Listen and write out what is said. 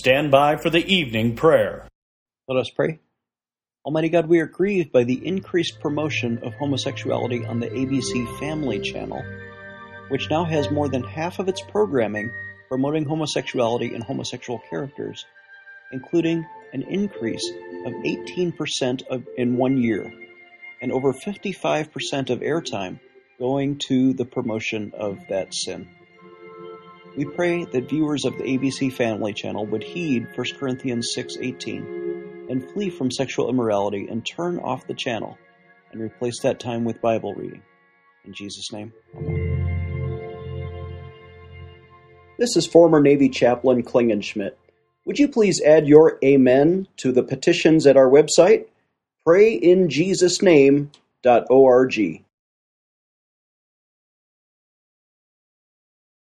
stand by for the evening prayer. Let us pray. Almighty God, we are grieved by the increased promotion of homosexuality on the ABC Family Channel, which now has more than half of its programming promoting homosexuality and homosexual characters, including an increase of 18% in 1 year, and over 55% of airtime going to the promotion of that sin. We pray that viewers of the ABC Family Channel would heed 1 Corinthians 6:18 and flee from sexual immorality and turn off the channel and replace that time with Bible reading. In Jesus' name, amen. This is former Navy Chaplain Klingenschmitt. Would you please add your amen to the petitions at our website, prayinjesusname.org.